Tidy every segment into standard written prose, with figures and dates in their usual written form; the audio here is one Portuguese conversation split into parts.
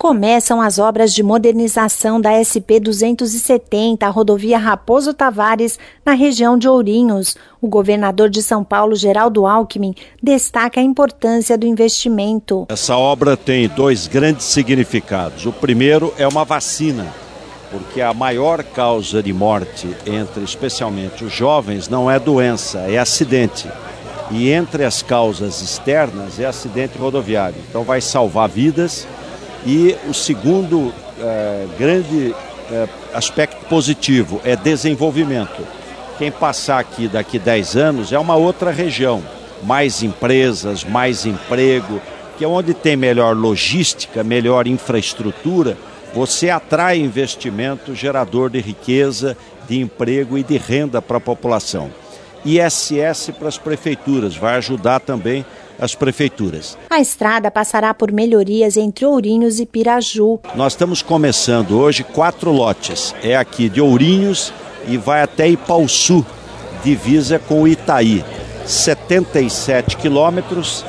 começam as obras de modernização da SP-270, a rodovia Raposo Tavares, na região de Ourinhos. O governador de São Paulo, Geraldo Alckmin, destaca a importância do investimento. Essa obra tem dois grandes significados. O primeiro é uma vacina, porque a maior causa de morte entre especialmente os jovens não é doença, é acidente. E entre as causas externas é acidente rodoviário. Então vai salvar vidas. E o segundo grande aspecto positivo é desenvolvimento. Quem passar aqui daqui 10 anos é uma outra região. Mais empresas, mais emprego, que é onde tem melhor logística, melhor infraestrutura, você atrai investimento gerador de riqueza, de emprego e de renda para a população. ISS para as prefeituras, vai ajudar também as prefeituras. A estrada passará por melhorias entre Ourinhos e Piraju. Nós estamos começando hoje 4 lotes. É aqui de Ourinhos e vai até Ipauçu, divisa com o Itaí. 77 quilômetros,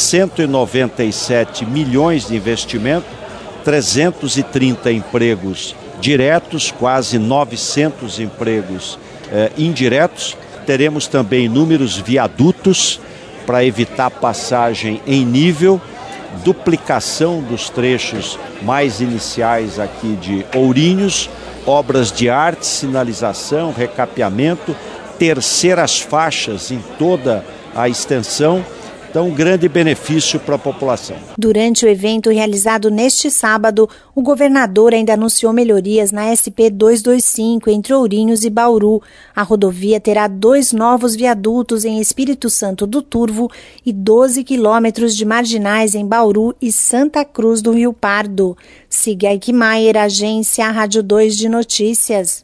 197 milhões de investimento, 330 empregos diretos, quase 900 empregos indiretos. Teremos também inúmeros viadutos para evitar passagem em nível, duplicação dos trechos mais iniciais aqui de Ourinhos, obras de arte, sinalização, recapeamento, terceiras faixas em toda a extensão. Então, um grande benefício para a população. Durante o evento realizado neste sábado, o governador ainda anunciou melhorias na SP-225 entre Ourinhos e Bauru. A rodovia terá 2 novos viadutos em Espírito Santo do Turvo e 12 quilômetros de marginais em Bauru e Santa Cruz do Rio Pardo. Siga Eichmeier, agência Rádio 2 de Notícias.